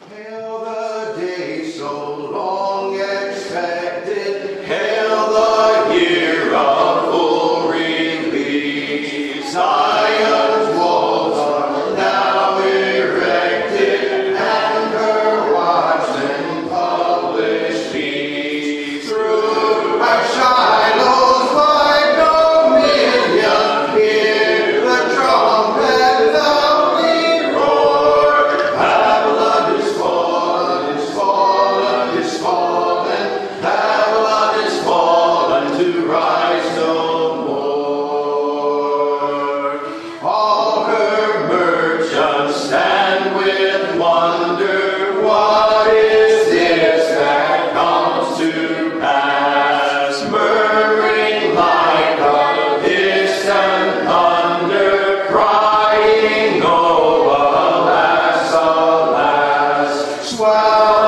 Hail the day so long expected, hail the year of full relief. Zion's walls are now erected, and her watchmen publish peace. Through our Shiloh's wide dominion, hear the trumpet loudly roar. Babylon is fallen, is fallen, is fallen. Babylon is fallen to rise no more. All her merchants stand with wonder. What is this that comes to pass? Murmuring like a distant thunder, crying, oh, alas, alas. Swell